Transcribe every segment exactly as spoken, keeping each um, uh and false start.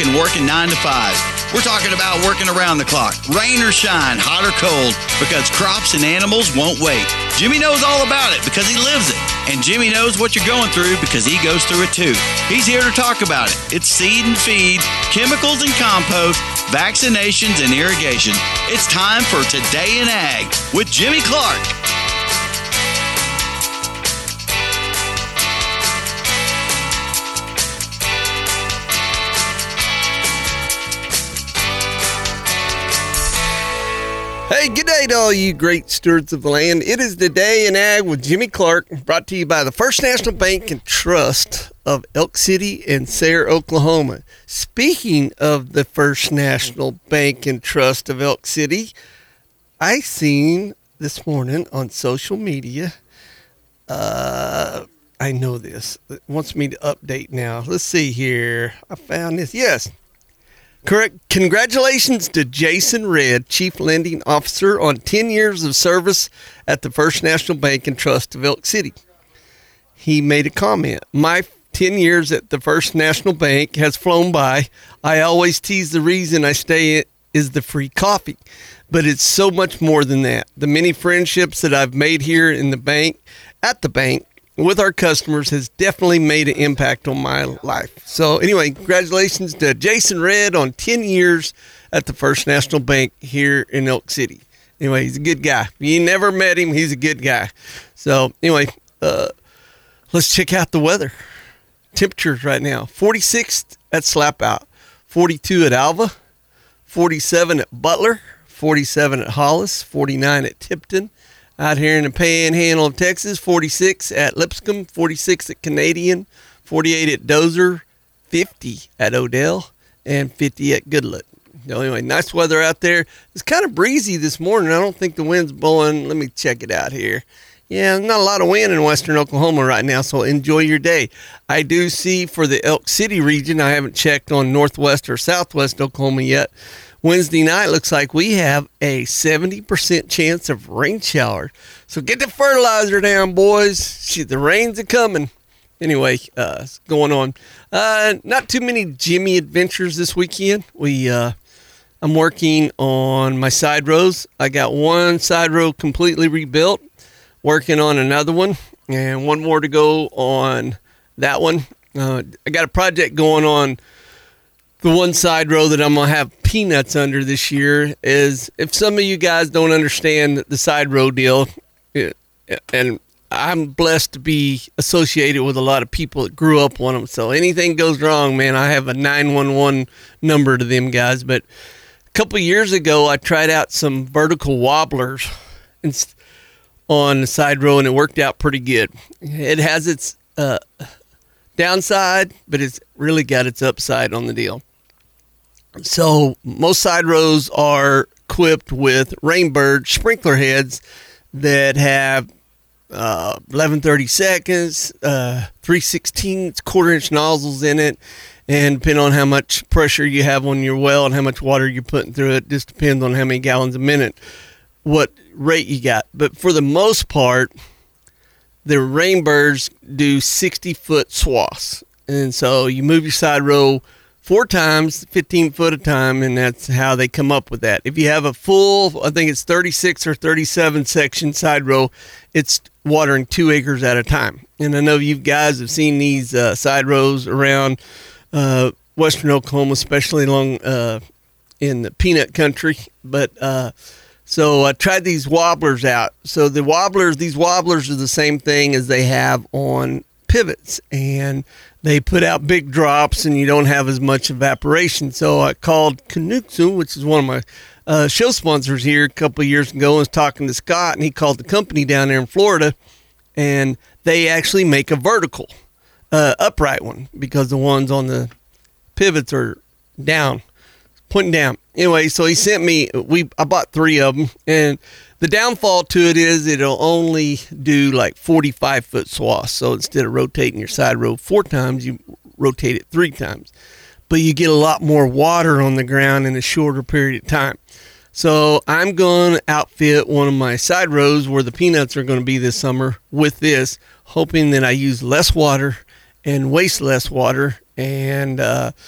talking working nine to five. We're talking about working around the clock, rain or shine, hot or cold, because crops and animals won't wait. Jimmy knows all about it because he lives it. And Jimmy knows what you're going through because he goes through it too. He's here to talk about it. It's seed and feed, chemicals and compost, vaccinations and irrigation. It's time for Today in Ag with Jimmy Clark. Hey, good day to all you great stewards of the land. It is Today in Ag with Jimmy Clark, brought to you by the First National Bank and Trust of Elk City and Sayre, Oklahoma. Speaking of the First National Bank and Trust of Elk City, I seen this morning on social media, uh, I know this, it wants me to update now. Let's see here. I found this. Yes. Correct. Congratulations to Jason Redd, Chief Lending Officer, on ten years of service at the First National Bank and Trust of Elk City. He made a comment. My ten years at the First National Bank has flown by. I always tease the reason I stay is the free coffee, but it's so much more than that. The many friendships that I've made here in the bank, at the bank, with our customers has definitely made an impact on my life. So anyway, congratulations to Jason Redd on ten years at the First National Bank here in Elk City. Anyway, he's a good guy. If you never met him, he's a good guy. So anyway, uh, let's check out the weather. Temperatures right now, forty-six at Slapout, forty-two at Alva, forty-seven at Butler, forty-seven at Hollis, forty-nine at Tipton. Out here in the Panhandle of Texas, forty-six at Lipscomb, forty-six at Canadian, forty-eight at Dozer, fifty at Odell, and fifty at Goodlet. So anyway, nice weather out there. It's kind of breezy this morning. I don't think the wind's blowing. Let me check it out here. Yeah, not a lot of wind in western Oklahoma right now, so enjoy your day. I do see for the Elk City region, I haven't checked on northwest or southwest Oklahoma yet. Wednesday night looks like we have a seventy percent chance of rain showers. So get the fertilizer down, boys. Shit, the rains are coming. Anyway, uh, it's going on. Uh, not too many Jimmy adventures this weekend. We, uh, I'm working on my side rows. I got one side row completely rebuilt, working on another one, and one more to go on that one. Uh, I got a project going on. The one side row that I'm going to have peanuts under this year is, if some of you guys don't understand the side row deal, it, and I'm blessed to be associated with a lot of people that grew up on them. So anything goes wrong, man, I have a nine one one number to them guys. But a couple of years ago, I tried out some vertical wobblers on the side row, and it worked out pretty good. It has its uh, downside, but it's really got its upside on the deal. So most side rows are equipped with Rainbird sprinkler heads that have uh, eleven thirty seconds, uh, three sixteenths, quarter inch nozzles in it. And depending on how much pressure you have on your well and how much water you're putting through it, just depends on how many gallons a minute, what rate you got. But for the most part, the Rainbirds do sixty foot swaths. And so you move your side row four times, fifteen foot a time, and that's how they come up with that. If you have a full, I think it's thirty-six or thirty-seven section side row, it's watering two acres at a time. And I know you guys have seen these uh, side rows around uh, western Oklahoma, especially along uh, in the peanut country. But uh, so I tried these wobblers out. So the wobblers, these wobblers are the same thing as they have on pivots, and they put out big drops and you don't have as much evaporation. So I called Canuxu, which is one of my uh, show sponsors here, a couple of years ago, and was talking to Scott, and he called the company down there in Florida, and they actually make a vertical uh, upright one, because the ones on the pivots are down, pointing down. Anyway, so he sent me, we I bought three of them, and the downfall to it is it'll only do like forty-five foot swaths. So instead of rotating your side row four times, you rotate it three times. But you get a lot more water on the ground in a shorter period of time. So I'm going to outfit one of my side rows where the peanuts are going to be this summer with this, hoping that I use less water and waste less water, and uh,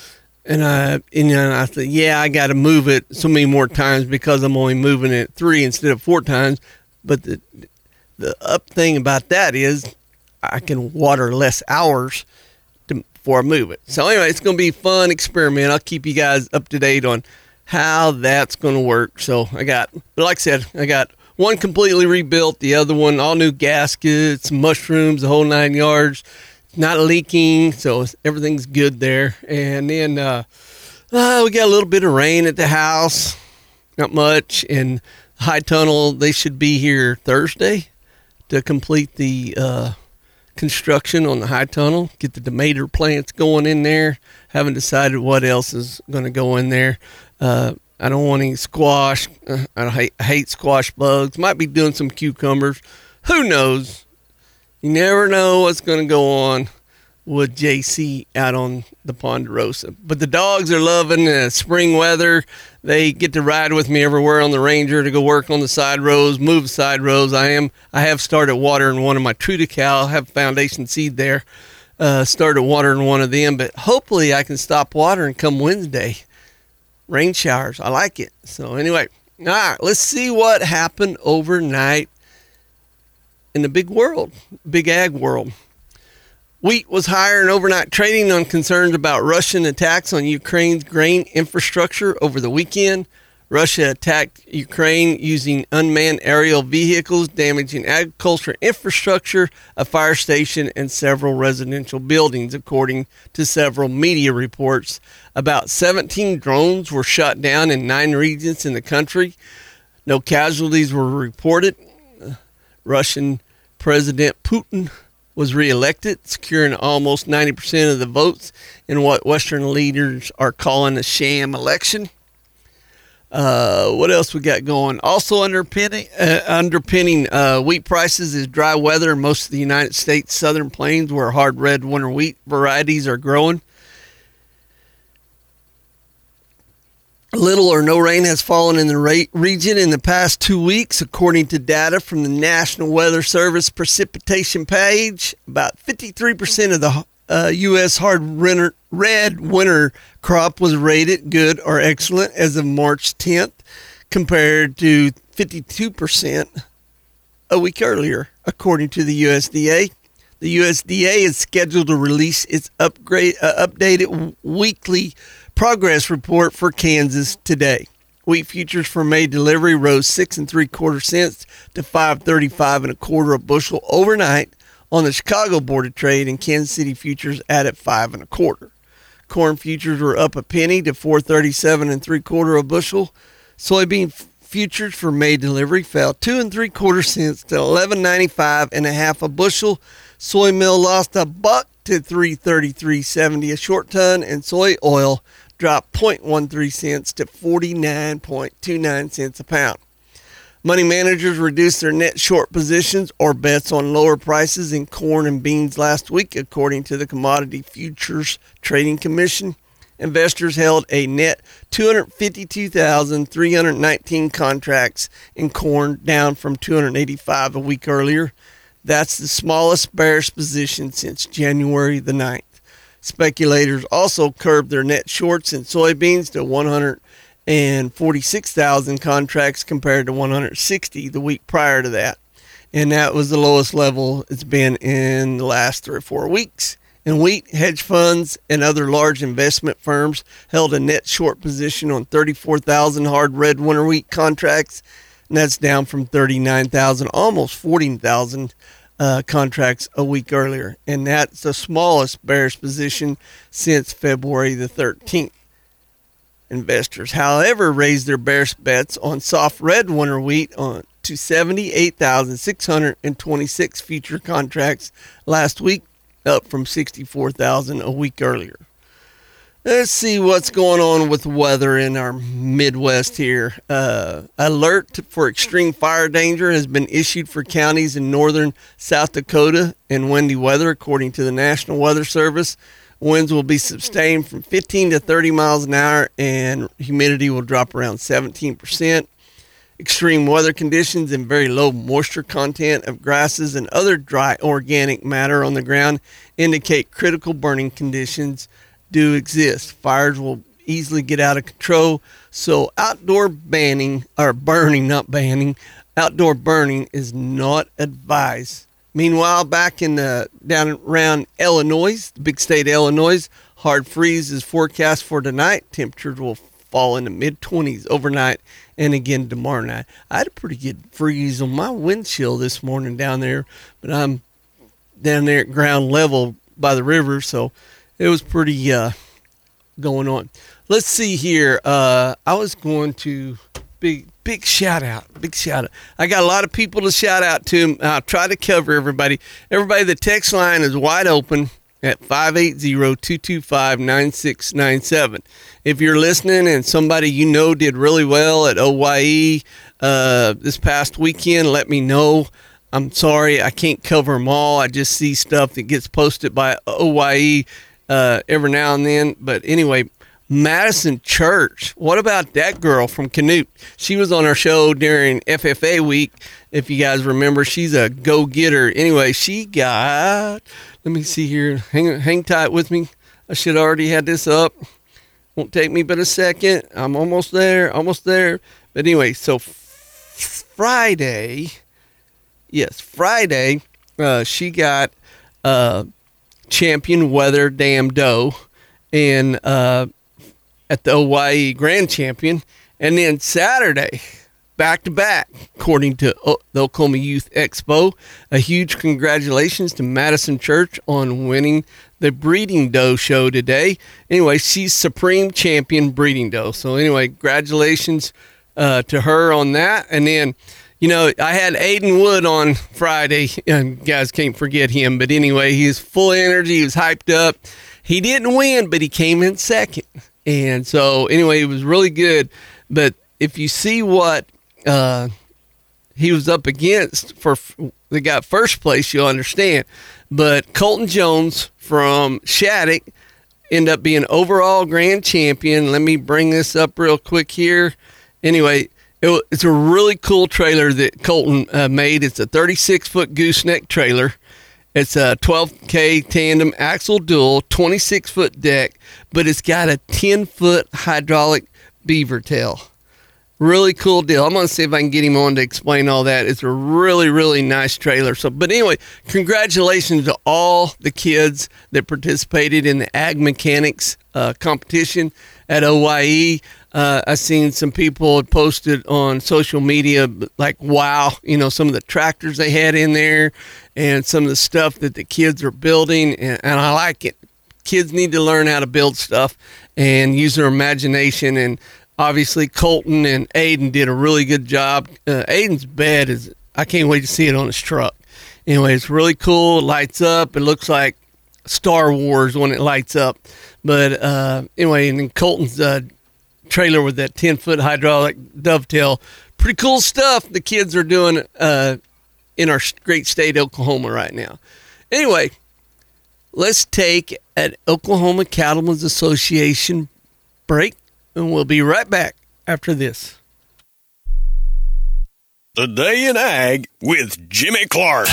And I, and then I said, yeah, I got to move it so many more times because I'm only moving it three instead of four times. But the the up thing about that is I can water less hours to, before I move it. So anyway, it's going to be a fun experiment. I'll keep you guys up to date on how that's going to work. So I got, but like I said, I got one completely rebuilt, the other one all new gaskets, mushrooms, the whole nine yards. Not leaking, so everything's good there. And then uh, uh, we got a little bit of rain at the house, not much. And High Tunnel, they should be here Thursday to complete the uh, construction on the High Tunnel, get the tomato plants going in there. Haven't decided what else is going to go in there. Uh, I don't want any squash. Uh, I hate, I hate squash bugs. Might be doing some cucumbers. Who knows? You never know what's going to go on with J C out on the Ponderosa. But the dogs are loving the spring weather. They get to ride with me everywhere on the Ranger to go work on the side rows, move the side rows. I am. I have started watering one of my Triticale. I have foundation seed there. Uh, started watering one of them, but hopefully I can stop watering come Wednesday. Rain showers. I like it. So anyway, all right, let's see what happened overnight in the big world, big ag world. Wheat was higher in overnight trading on concerns about Russian attacks on Ukraine's grain infrastructure over the weekend. Russia attacked Ukraine using unmanned aerial vehicles, damaging agricultural infrastructure, a fire station, and several residential buildings, according to several media reports. About seventeen drones were shot down in nine regions in the country. No casualties were reported. Russian President Putin was reelected, securing almost ninety percent of the votes in what Western leaders are calling a sham election. Uh, what else we got going? Also underpinning, uh, underpinning uh, wheat prices is dry weather in most of the United States southern plains where hard red winter wheat varieties are growing. Little or no rain has fallen in the ra- region in the past two weeks, according to data from the National Weather Service precipitation page. About fifty-three percent of the uh, U S hard winter, red winter crop was rated good or excellent as of March tenth, compared to fifty-two percent a week earlier, according to the U S D A. The U S D A is scheduled to release its upgrade, uh, updated w- weekly progress report for Kansas today. Wheat futures for May delivery rose six and three quarter cents to five thirty-five and a quarter a bushel overnight on the Chicago Board of Trade, and Kansas City futures added five and a quarter. Corn futures were up a penny to four thirty-seven and three quarter a bushel. Soybean f- futures for May delivery fell two and three quarter cents to eleven ninety-five and a half a bushel. Soy meal lost a buck to three thirty-three seventy a short ton, and soy oil dropped zero point one three cents to forty-nine point two nine cents a pound. Money managers reduced their net short positions or bets on lower prices in corn and beans last week, according to the Commodity Futures Trading Commission. Investors held a net two hundred fifty-two thousand three hundred nineteen contracts in corn, down from two hundred eighty-five a week earlier. That's the smallest bearish position since January the ninth. Speculators also curbed their net shorts in soybeans to one hundred forty-six thousand contracts compared to one hundred sixty the week prior to that. And that was the lowest level it's been in the last three or four weeks. In wheat, hedge funds and other large investment firms held a net short position on thirty-four thousand hard red winter wheat contracts, and that's down from thirty-nine thousand, almost forty thousand uh, contracts a week earlier. And that's the smallest bearish position since February the thirteenth. Investors, however, raised their bearish bets on soft red winter wheat on to seventy-eight thousand six hundred twenty-six future contracts last week, up from sixty-four thousand a week earlier. Let's see what's going on with weather in our Midwest here. Uh, alert for extreme fire danger has been issued for counties in northern South Dakota and windy weather, according to the National Weather Service. Winds will be sustained from fifteen to thirty miles an hour, and humidity will drop around seventeen percent. Extreme weather conditions and very low moisture content of grasses and other dry organic matter on the ground indicate critical burning conditions do exist. Fires will easily get out of control. So outdoor banning, or burning, not banning, outdoor burning is not advised. Meanwhile, back in the, down around Illinois, the big state of Illinois, hard freeze is forecast for tonight. Temperatures will fall in the mid-twenties overnight and again tomorrow night. I had a pretty good freeze on my windshield this morning down there, but I'm down there at ground level by the river, so it was pretty uh, going on. Let's see here. Uh, I was going to big big shout out, big shout out. I got a lot of people to shout out to. I'll try to cover everybody. Everybody, the text line is wide open at five eight zero, two two five, nine six nine seven. If you're listening and somebody you know did really well at O Y E uh, this past weekend, let me know. I'm sorry, I can't cover them all. I just see stuff that gets posted by O Y E uh, every now and then. But anyway, Madison Church. What about that girl from Canute? She was on our show during F F A week. If you guys remember, she's a go-getter. Anyway, she got, let me see here. Hang, hang tight with me. I should have already had this up. Won't take me but a second. I'm almost there, almost there. But anyway, so Friday, yes, Friday, uh, she got uh, champion Weather Dam Doe and uh, at the O Y E Grand Champion. And then Saturday, back to back, according to o- the Oklahoma Youth Expo, a huge congratulations to Madison Church on winning the breeding doe show today. Anyway, she's supreme champion breeding doe. So anyway, congratulations uh, to her on that. And then, you know, I had Aiden Wood on Friday, and you guys can't forget him. But anyway, he's full of energy. He was hyped up. He didn't win, but he came in second. And so anyway, it was really good. But if you see what uh, he was up against for they got first place, you'll understand. But Colton Jones from Shattuck ended up being overall grand champion. Let me bring this up real quick here. Anyway, it, it's a really cool trailer that Colton uh, made. It's a thirty-six foot gooseneck trailer. It's a twelve K tandem axle dual, twenty-six foot deck, but it's got a ten foot hydraulic beaver tail. Really cool deal. I'm going to see if I can get him on to explain all that. It's a really, really nice trailer. So, but anyway, congratulations to all the kids that participated in the Ag Mechanics uh, competition at O Y E. Uh, I seen some people had posted on social media, like, wow, you know, some of the tractors they had in there and some of the stuff that the kids are building. And, and I like it. Kids need to learn how to build stuff and use their imagination. And obviously Colton and Aiden did a really good job. Uh, Aiden's bed is, I can't wait to see it on his truck. Anyway, it's really cool. It lights up. It looks like Star Wars when it lights up. But uh, anyway, and then Colton's uh, trailer with that ten foot hydraulic dovetail. Pretty cool stuff the kids are doing uh, in our great state, Oklahoma, right now. Anyway, let's take an Oklahoma Cattlemen's Association break, and we'll be right back after this. The Day in Ag with Jimmy Clark.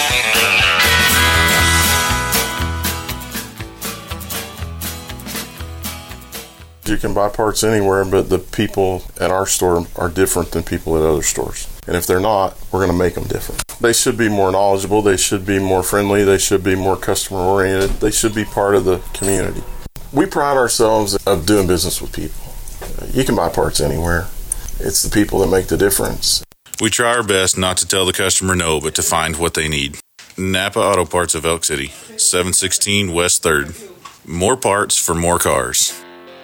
You can buy parts anywhere, but the people at our store are different than people at other stores. And if they're not, we're going to make them different. They should be more knowledgeable. They should be more friendly. They should be more customer oriented. They should be part of the community. We pride ourselves of doing business with people. You can buy parts anywhere. It's the people that make the difference. We try our best not to tell the customer no, but to find what they need. Napa Auto Parts of Elk City, seven sixteen West third. More parts for more cars.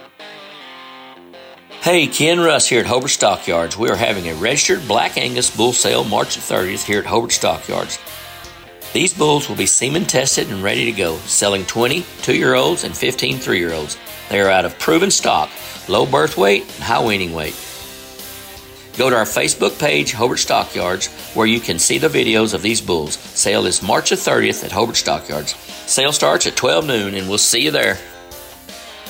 Hey, Ken Russ here at Hobart Stockyards. We are having a registered Black Angus bull sale March the thirtieth here at Hobart Stockyards. These bulls will be semen tested and ready to go, selling twenty two-year-olds and fifteen three-year-olds. They are out of proven stock, low birth weight and high weaning weight. Go to our Facebook page, Hobart Stockyards, where you can see the videos of these bulls. Sale is March the thirtieth at Hobart Stockyards. Sale starts at twelve noon, and we'll see you there.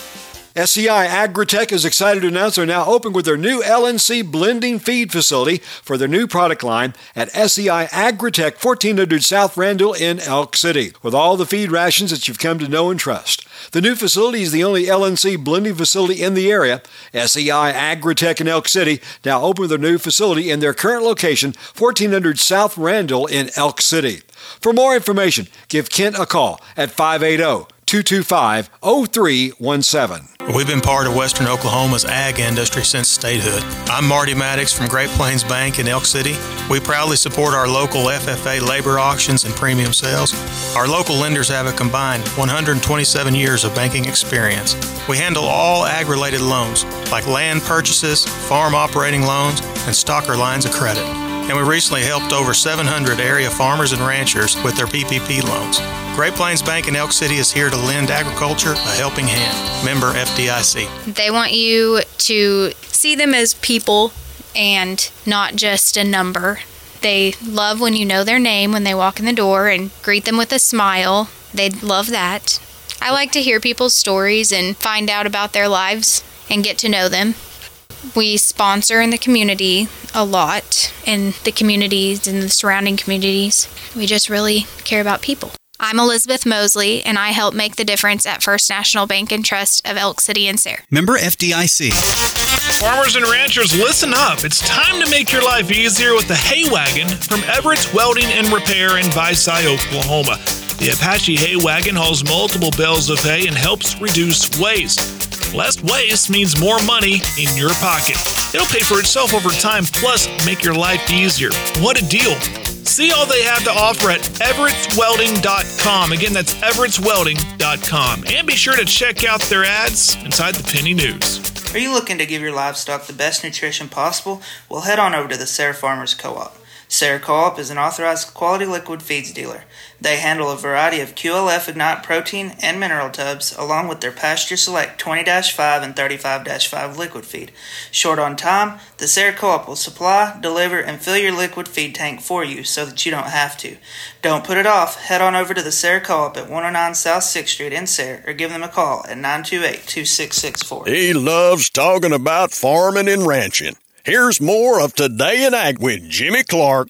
S C I Agritech is excited to announce they're now open with their new L N C blending feed facility for their new product line at S C I Agritech, fourteen hundred South Randall in Elk City, with all the feed rations that you've come to know and trust. The new facility is the only L N C blending facility in the area. S C I Agritech in Elk City now open with their new facility in their current location, fourteen hundred South Randall in Elk City. For more information, give Kent a call at five eight zero, two two five, zero three one seven. We've been part of Western Oklahoma's ag industry since statehood. I'm Marty Maddox from Great Plains Bank in Elk City. We proudly support our local F F A labor auctions and premium sales. Our local lenders have a combined one hundred twenty-seven years of banking experience. We handle all ag-related loans, like land purchases, farm operating loans, and stocker lines of credit. And we recently helped over seven hundred area farmers and ranchers with their P P P loans. Great Plains Bank in Elk City is here to lend agriculture a helping hand. Member F D I C. They want you to see them as people and not just a number. They love when you know their name when they walk in the door and greet them with a smile. They love that. I like to hear people's stories and find out about their lives and get to know them. We sponsor in the community a lot, in the communities and the surrounding communities. We just really care about people. I'm Elizabeth Mosley, and I help make the difference at First National Bank and Trust of Elk City and Sayre. Member F D I C. Farmers and ranchers, listen up. It's time to make your life easier with the Hay Wagon from Everett's Welding and Repair in Visay, Oklahoma. The Apache Hay Wagon hauls multiple bales of hay and helps reduce waste. Less waste means more money in your pocket. It'll pay for itself over time, plus make your life easier. What a deal. See all they have to offer at Everett's Welding dot com. Again, that's Everett's Welding dot com. And be sure to check out their ads inside the Penny News. Are you looking to give your livestock the best nutrition possible? Well, head on over to the Sayre Farmers Co-op. Sayre Co-op is an authorized quality liquid feeds dealer. They handle a variety of Q L F Ignite protein and mineral tubs, along with their Pasture Select twenty dash five and thirty-five dash five liquid feed. Short on time, the Sayre Co-op will supply, deliver, and fill your liquid feed tank for you so that you don't have to. Don't put it off. Head on over to the Sayre Co-op at one oh nine South sixth Street in Sayre, or give them a call at nine two eight, two six six four. He loves talking about farming and ranching. Here's more of Today in Ag with Jimmy Clark.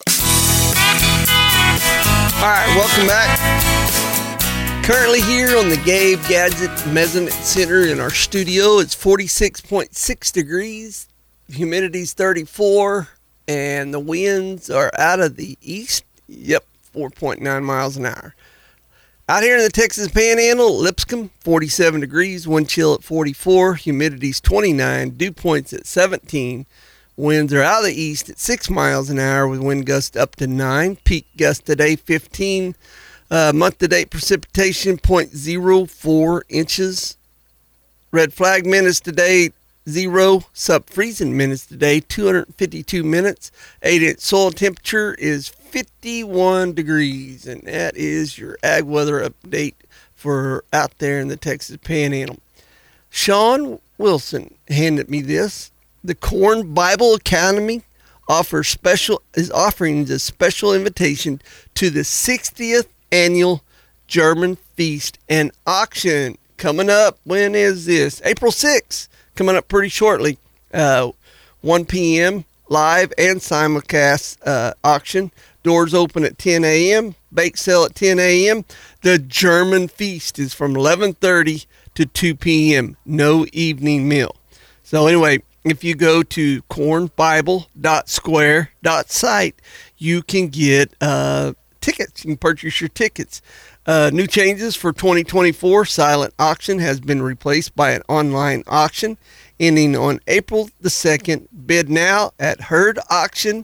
All right, welcome back. Currently here on the Gabe Gadget Measurement Center in our studio, it's forty-six point six degrees, humidity's thirty-four, and the winds are out of the east. Yep, four point nine miles an hour. Out here in the Texas Panhandle, Lipscomb, forty-seven degrees, wind chill at forty-four, humidity's twenty-nine, dew points at seventeen. Winds are out of the east at six miles an hour with wind gusts up to nine. Peak gust today, fifteen. Uh, month-to-date precipitation, zero point zero four inches. Red flag minutes today, zero. Sub-freezing minutes today, two hundred fifty-two minutes. eight-inch soil temperature is fifty-one degrees. And that is your ag weather update for out there in the Texas Panhandle. Sean Wilson handed me this. The Corn Bible Academy offers special is offering a special invitation to the sixtieth annual German Feast and Auction coming up. When is this? April sixth, coming up pretty shortly. Uh, one p.m. live and simulcast uh, auction. Doors open at ten a.m. Bake sale at ten a.m. The German Feast is from eleven thirty to two p.m. No evening meal. So anyway, if you go to corn bible dot square dot site, you can get uh, tickets. You can purchase your tickets. Uh, new changes for twenty twenty-four. Silent auction has been replaced by an online auction ending on April the second. Bid now at herd auction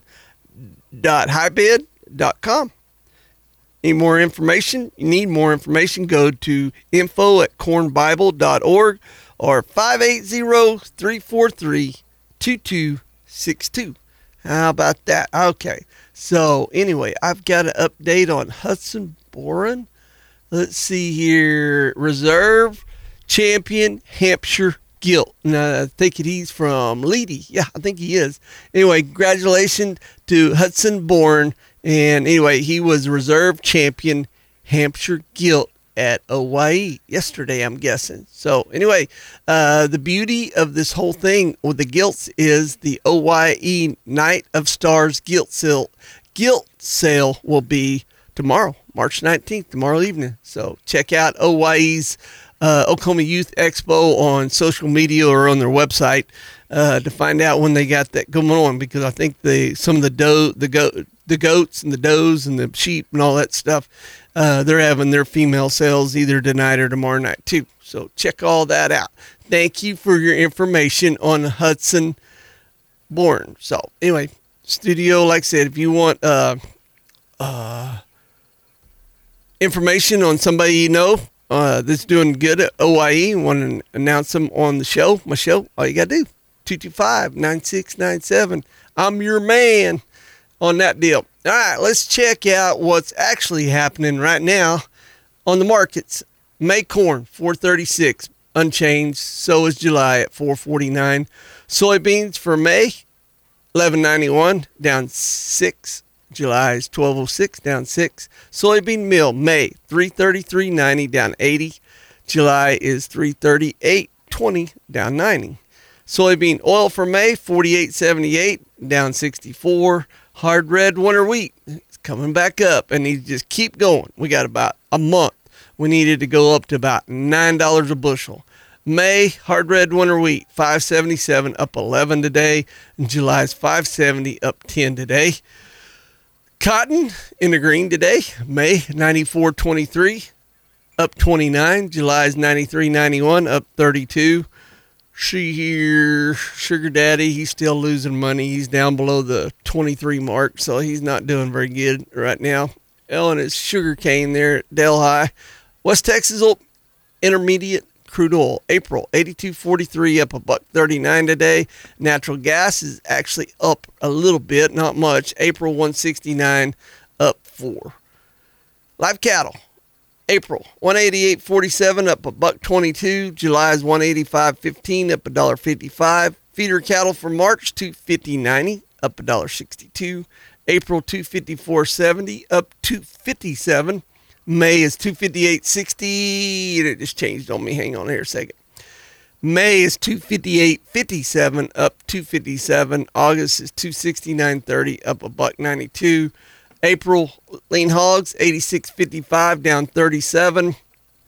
dot high bid dot com. Need more information? You need more information? Go to info at corn bible dot org. or five eight zero, three four three, two two six two. How about that? Okay. So, anyway, I've got an update on Hudson Boren. Let's see here. Reserve champion Hampshire Gilt. And I think he's from Leedy. Yeah, I think he is. Anyway, congratulations to Hudson Boren. And anyway, he was reserve champion Hampshire Gilt at O Y E yesterday, I'm guessing. So anyway, uh, the beauty of this whole thing with the gilts is the O Y E Night of Stars gilt sale. Gilt sale will be tomorrow, March nineteenth, tomorrow evening. So check out O Y E's uh, Oklahoma Youth Expo on social media or on their website uh, to find out when they got that going on, because I think they some of the doe the goat the goats and the does and the sheep and all that stuff, uh, they're having their female sales either tonight or tomorrow night too. So check all that out. Thank you for your information on Hudson Bourne. So anyway, studio, like I said, if you want uh, uh, information on somebody you know uh, that's doing good at O I E and want to announce them on the show, my show, all you got to do, two two five, nine six nine seven. I'm your man on that deal. All right, let's check out what's actually happening right now on the markets. May corn, four thirty-six, unchanged. So is July at four forty-nine. Soybeans for May, eleven ninety-one, down six. July is twelve oh six, down six. Soybean meal, May, three thirty-three ninety, down eighty. July is three thirty-eight twenty, down ninety. Soybean oil for May, forty-eight seventy-eight, down sixty-four. Hard red winter wheat, it's coming back up, and he just keep going. We got about a month. We needed to go up to about nine dollars a bushel. May, hard red winter wheat, five seventy-seven, up eleven today. And July's five seventy, up ten today. Cotton in the green today. May, ninety-four twenty-three, up twenty-nine. July's ninety-three ninety-one, up thirty-two. She here, Sugar Daddy, he's still losing money. He's down below the twenty-three mark, so he's not doing very good right now. Ellen is sugar cane there at Delhi. West Texas Intermediate crude oil, April eighty-two forty-three, up a buck thirty-nine today. Natural gas is actually up a little bit, not much. April one sixty-nine, up four. Live cattle, April one eighty-eight forty-seven, up a buck twenty-two. July is one eighty-five fifteen, up a dollar fifty-five. Feeder cattle for March, two fifty ninety, up a dollar sixty-two. April two fifty-four seventy, up two fifty-seven. May is two fifty-eight sixty, and it just changed on me. Hang on here a second. May is two fifty-eight fifty-seven, up two fifty-seven. August is two sixty-nine thirty, up a buck ninety-two. April lean hogs eighty-six fifty-five, down thirty-seven.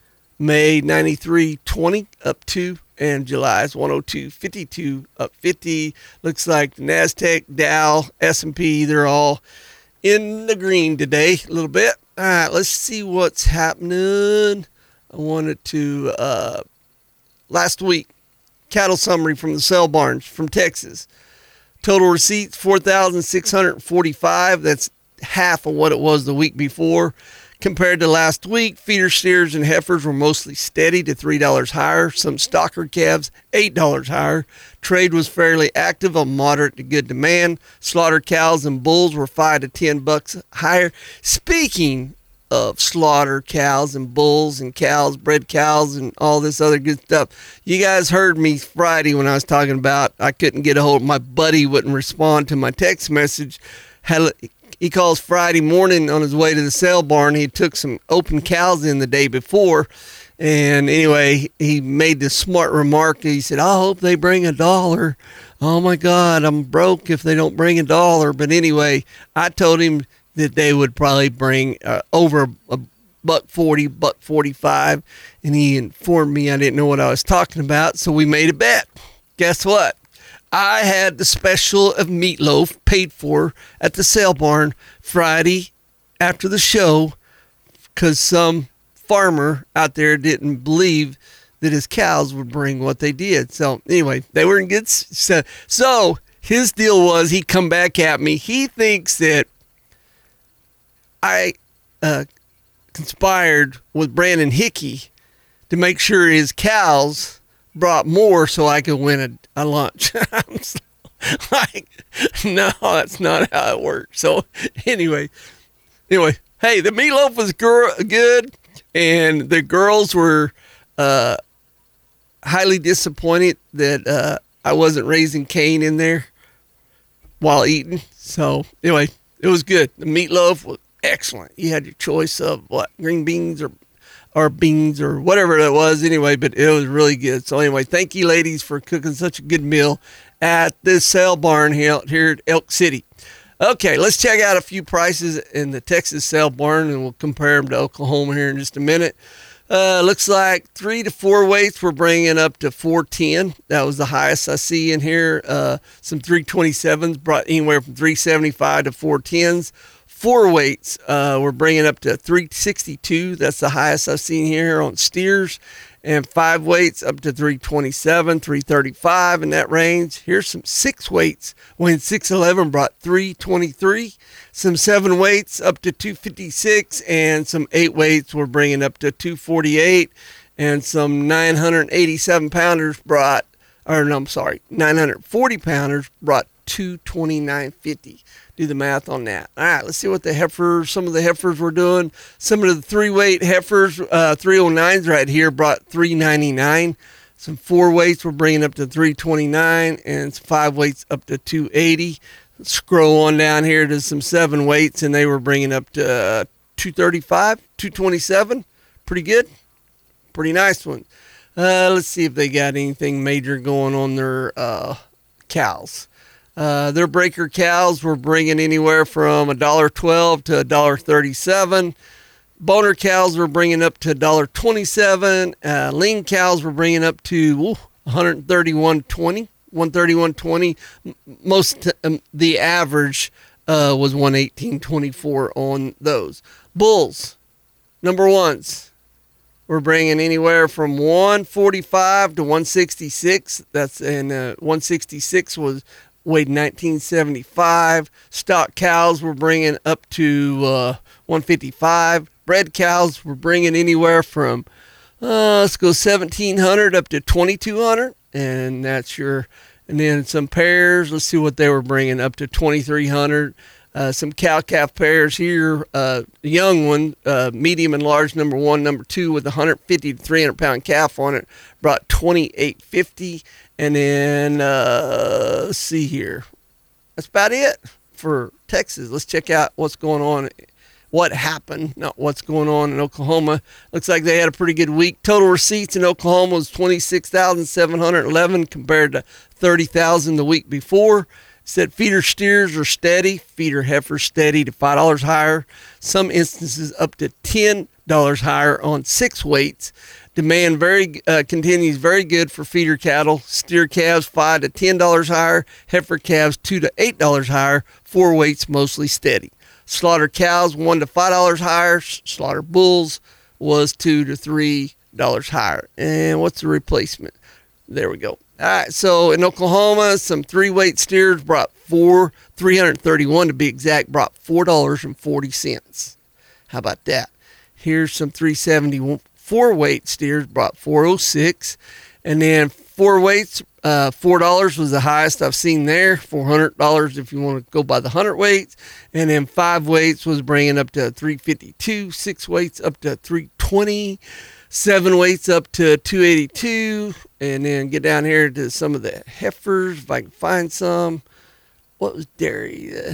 May ninety-three twenty, up two, and July is one oh two fifty-two, up fifty. Looks like the Nasdaq, Dow, S and P, they're all in the green today a little bit. All right, let's see what's happening. I wanted to uh, last week, cattle summary from the sale barns from Texas. Total receipts four thousand six hundred forty-five. That's half of what it was the week before. Compared to last week, feeder steers and heifers were mostly steady to three dollars higher. Some stocker calves, eight dollars higher. Trade was fairly active on moderate to good demand. Slaughter cows and bulls were five to ten bucks higher. Speaking of slaughter cows and bulls and cows, bred cows and all this other good stuff, you guys heard me Friday when I was talking about I couldn't get a hold of my buddy, wouldn't respond to my text message. Had He calls Friday morning on his way to the sale barn. He took some open cows in the day before. And anyway, he made this smart remark. He said, I hope they bring a dollar. Oh, my God, I'm broke if they don't bring a dollar. But anyway, I told him that they would probably bring uh, over a buck forty, buck forty-five. And he informed me I didn't know what I was talking about. So we made a bet. Guess what? I had the special of meatloaf paid for at the sale barn Friday after the show because some farmer out there didn't believe that his cows would bring what they did. So anyway, they were in good. So, so his deal was he come back at me. He thinks that I uh, conspired with Brandon Hickey to make sure his cows brought more so I could win a, a lunch. I'm so, like, no, that's not how it works. So anyway, anyway, hey, the meatloaf was gr- good, and the girls were uh, highly disappointed that uh, I wasn't raising Cain in there while eating. So anyway, it was good. The meatloaf was excellent. You had your choice of what, green beans or or beans or whatever it was anyway, but it was really good. So anyway, thank you ladies for cooking such a good meal at this sale barn here, here at Elk City. Okay, let's check out a few prices in the Texas sale barn, and we'll compare them to Oklahoma here in just a minute. Uh, looks like three to four weights we're bringing up to four ten. That was the highest I see in here. Uh, some three twenty-sevens brought anywhere from three seventy-five to four tens. Four weights uh, we're bringing up to three sixty-two. That's the highest I've seen here on steers. And five weights up to three twenty-seven, three thirty-five in that range. Here's some six weights. When six eleven brought three twenty-three. Some seven weights up to two fifty-six, and some eight weights we're bringing up to two forty-eight. And some nine eighty-seven pounders brought, or no, I'm sorry, nine forty pounders brought two twenty-nine fifty. Do the math on that. All right, let's see what the heifers, some of the heifers we're doing. Some of the three-weight heifers, uh, three oh nines right here brought three ninety-nine. Some four weights we're bringing up to three twenty-nine, and some five weights up to two eighty. Scroll on down here to some seven weights, and they were bringing up to uh, two thirty-five, two twenty-seven. Pretty good. Pretty nice one. Uh, let's see if they got anything major going on their uh, cows. Uh, their breaker cows were bringing anywhere from one dollar twelve to one dollar thirty-seven. Boner cows were bringing up to one dollar twenty-seven. Uh, lean cows were bringing up to ooh, one thirty-one twenty. one thirty-one twenty. Most um, the average uh, was one eighteen twenty-four on those. Bulls, number ones, we're bringing anywhere from one forty-five to one sixty-six. That's and uh, one sixty-six was weighed nineteen seventy-five. Stock cows were bringing up to uh, one fifty-five. Bred cows were bringing anywhere from uh, let's go seventeen hundred up to twenty-two hundred, and that's your. And then some pairs. Let's see what they were bringing up to twenty-three hundred. Uh, some cow calf pairs here. Uh, young one, uh, medium and large, number one, number two, with one fifty to three hundred pound calf on it, brought twenty-eight fifty. And then uh, let's see here. That's about it for Texas. Let's check out what's going on. What happened, not what's going on in Oklahoma. Looks like they had a pretty good week. Total receipts in Oklahoma was twenty-six thousand seven hundred eleven compared to thirty thousand the week before. Said feeder steers are steady, feeder heifers steady to five dollars higher. Some instances up to ten dollars higher on six weights. Demand very uh, continues very good for feeder cattle. Steer calves five to ten dollars higher. Heifer calves two to eight dollars higher. Four weights mostly steady. Slaughter cows one to five dollars higher. Slaughter bulls was two to three dollars higher. And what's the replacement? There we go. All right, so in Oklahoma, some three-weight steers brought four, three thirty-one to be exact, brought four dollars and forty cents. How about that? Here's some three seventy four-weight steers brought four oh six, and then four weights, uh, four dollars was the highest I've seen there. four hundred dollars if you want to go by the hundred weights, and then five weights was bringing up to three fifty-two, six weights up to three twenty. Seven weights up to two eighty-two, and then get down here to some of the heifers if I can find some. What was dairy? Uh,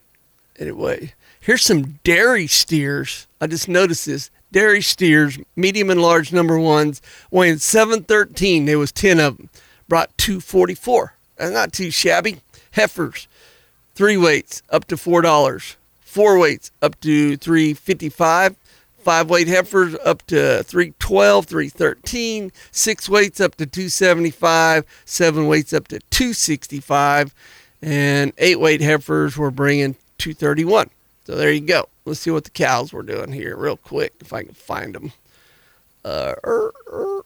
anyway, here's some dairy steers. I just noticed this. Dairy steers, medium and large number ones, weighing seven thirteen. There was ten of them. Brought two forty-four. That's not too shabby. Heifers, three weights up to four dollars. Four weights up to three fifty-five. Five weight heifers up to three twelve, three thirteen, six weights up to two seventy-five, seven weights up to two sixty-five, and eight weight heifers were bringing two thirty-one. So there you go. Let's see what the cows were doing here real quick if I can find them. Uh, er, er.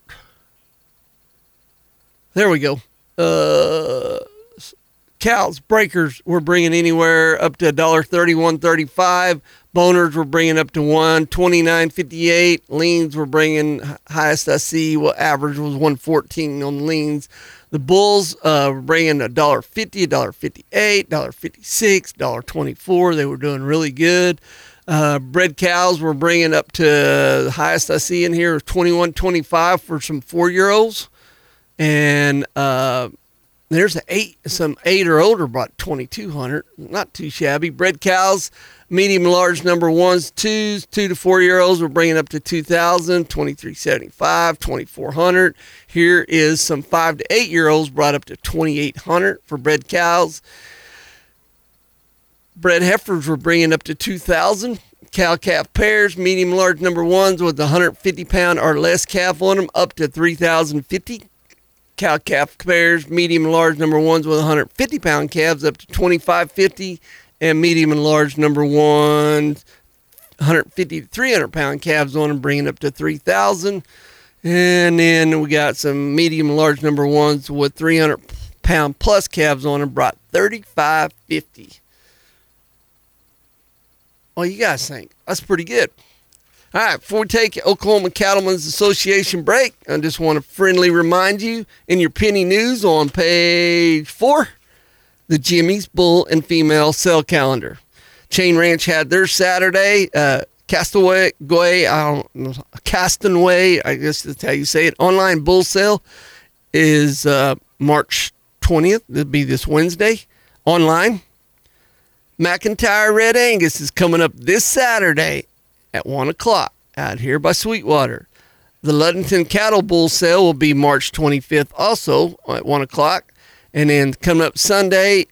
There we go. Uh, cows, breakers were bringing anywhere up to one thirty-one thirty-five. Boners were bringing up to one twenty-nine fifty-eight. Leans were bringing, highest I see, well, average was one fourteen on leans. The bulls uh, were bringing one dollar fifty, one dollar fifty-eight, one dollar fifty-six, one dollar twenty-four. They were doing really good. Uh, bred cows were bringing up to, the highest I see in here is twenty-one twenty-five for some four-year-olds. And uh, There's a eight, some eight or older brought twenty-two hundred. Not too shabby. Bred cows, medium and large number ones, twos, two to four year olds. We're bringing up to two thousand, twenty-three seventy-five, twenty-four hundred. Here is some five to eight year olds brought up to twenty-eight hundred for bred cows. Bred heifers we're bringing up to two thousand. Cow calf pairs, medium and large number ones with one hundred fifty pound or less calf on them, up to three thousand fifty. Cow calf pairs, medium and large number ones with one hundred fifty pound calves, up to twenty-five fifty, and medium and large number ones, one hundred fifty to three hundred pound calves on them, bringing up to three thousand. And then we got some medium and large number ones with three hundred pound plus calves on them, brought thirty-five fifty. Well, you guys think that's pretty good. All right, before we take Oklahoma Cattlemen's Association break, I just want to friendly remind you in your penny news on page four, the Jimmy's Bull and Female Sale Calendar. Chain Ranch had their Saturday. Uh, Castaway, I don't know, Castanway, I guess that's how you say it. Online bull sale is uh, March twentieth. It'll be this Wednesday. Online. McIntyre Red Angus is coming up this Saturday at one o'clock out here by Sweetwater. The Ludington Cattle Bull Sale will be March twenty-fifth also at one o'clock. And then coming up Sunday,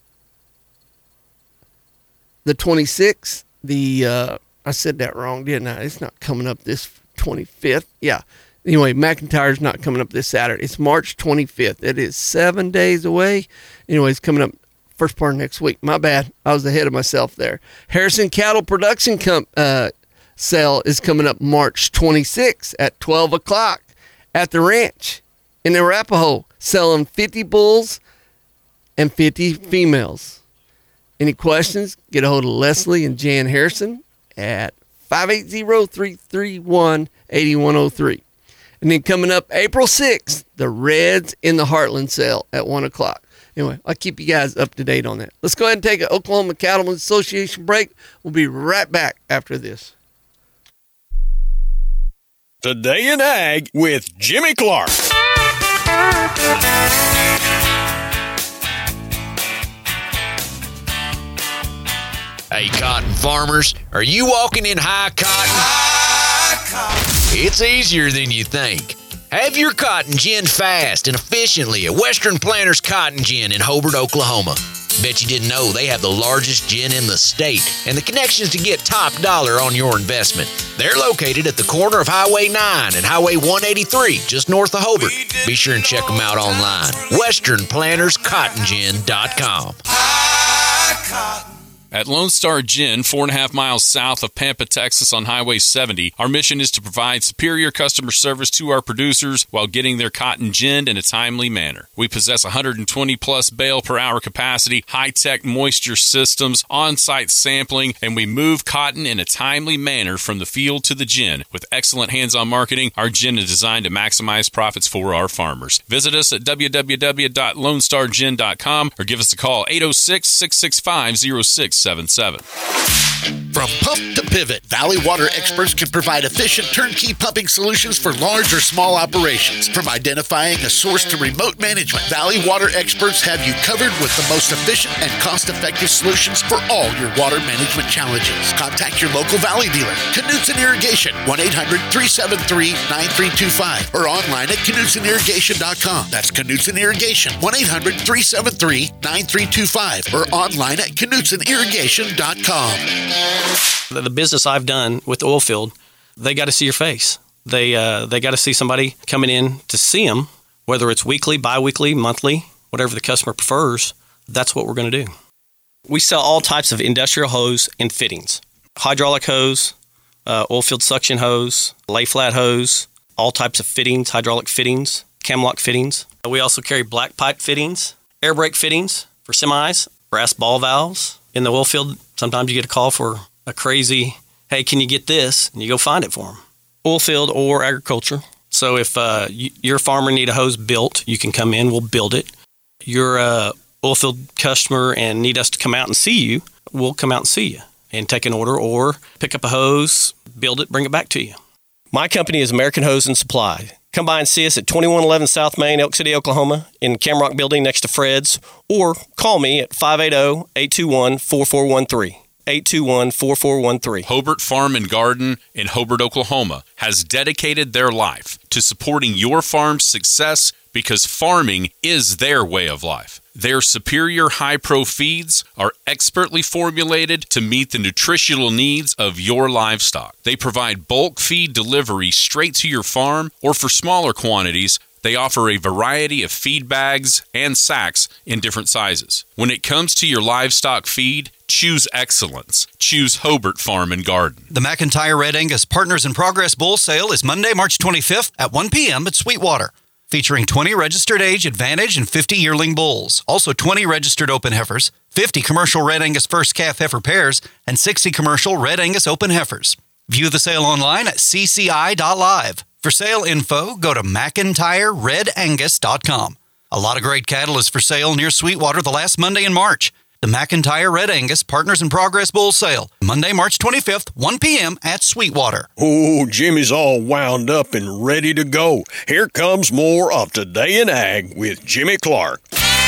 the twenty-sixth, the, uh, I said that wrong, didn't I? It's not coming up this twenty-fifth. Yeah. Anyway, McIntyre's not coming up this Saturday. It's March twenty-fifth. It is seven days away. Anyway, it's coming up first part of next week. My bad. I was ahead of myself there. Harrison Cattle Production Comp, uh, sale is coming up March twenty-sixth at twelve o'clock at the ranch in Arapahoe, selling fifty bulls and fifty females. Any questions? Get a hold of Leslie and Jan Harrison at five eight zero, three three one, eight one zero three. And then coming up April sixth, the Reds in the Heartland sale at one o'clock. Anyway, I'll keep you guys up to date on that. Let's go ahead and take an Oklahoma Cattlemen's Association break. We'll be right back after this. Today in Ag with Jimmy Clark. Hey, cotton farmers, are you walking in high cotton? High cotton. It's easier than you think. Have your cotton ginned fast and efficiently at Western Planters Cotton Gin in Hobart, Oklahoma. Bet you didn't know they have the largest gin in the state and the connections to get top dollar on your investment. They're located at the corner of Highway nine and Highway one eighty-three, just north of Hobart. Be sure and check them out online. Western Planters Cotton Gin dot com. At Lone Star Gin, four and a half miles south of Pampa, Texas on Highway seventy, our mission is to provide superior customer service to our producers while getting their cotton ginned in a timely manner. We possess one hundred twenty plus bale per hour capacity, high-tech moisture systems, on-site sampling, and we move cotton in a timely manner from the field to the gin. With excellent hands-on marketing, our gin is designed to maximize profits for our farmers. Visit us at w w w dot lone star gin dot com or give us a call eight oh six, six six five, oh six seven seven. From pump to pivot, Valley Water experts can provide efficient turnkey pumping solutions for large or small operations. From identifying a source to remote management, Valley Water experts have you covered with the most efficient and cost-effective solutions for all your water management challenges. Contact your local Valley dealer, Knutson Irrigation, one eight hundred, three seven three, nine three two five, or online at knutson irrigation dot com. That's Knutson Irrigation, one eight hundred, three seven three, nine three two five, or online at knutson irrigation dot com. The, the business I've done with the oil field, they got to see your face. They uh, they got to see somebody coming in to see them, whether it's weekly, bi-weekly, monthly, whatever the customer prefers. That's what we're going to do. We sell all types of industrial hose and fittings. Hydraulic hose, uh, oil field suction hose, lay flat hose, all types of fittings, hydraulic fittings, Camlock fittings. We also carry black pipe fittings, air brake fittings for semis, brass ball valves. In the oil field, sometimes you get a call for a crazy, hey, can you get this? And you go find it for them. Oil field or agriculture. So if uh, you, your farmer need a hose built, you can come in, we'll build it. You're a oil field customer and need us to come out and see you, we'll come out and see you and take an order or pick up a hose, build it, bring it back to you. My company is American Hose and Supply. Come by and see us at twenty-one eleven South Main, Elk City, Oklahoma, in Camrock Building next to Fred's, or call me at five eight zero, eight two one, four four one three. eight two one, four four one three. Hobart Farm and Garden in Hobart, Oklahoma has dedicated their life to supporting your farm's success because farming is their way of life. Their superior high-pro feeds are expertly formulated to meet the nutritional needs of your livestock. They provide bulk feed delivery straight to your farm, or for smaller quantities, they offer a variety of feed bags and sacks in different sizes. When it comes to your livestock feed, choose excellence. Choose Hobart Farm and Garden. The McIntyre Red Angus Partners in Progress Bull Sale is Monday, March twenty-fifth at one p.m. at Sweetwater, featuring twenty registered age Advantage and fifty yearling bulls, also twenty registered open heifers, fifty commercial Red Angus first calf heifer pairs, and sixty commercial Red Angus open heifers. View the sale online at c c i dot live. For sale info, go to mcintyre red angus dot com. A lot of great cattle is for sale near Sweetwater the last Monday in March. The McIntyre Red Angus Partners in Progress Bull Sale, Monday, March twenty-fifth, one p.m. at Sweetwater. Oh, Jimmy's all wound up and ready to go. Here comes more of Today in Ag with Jimmy Clark.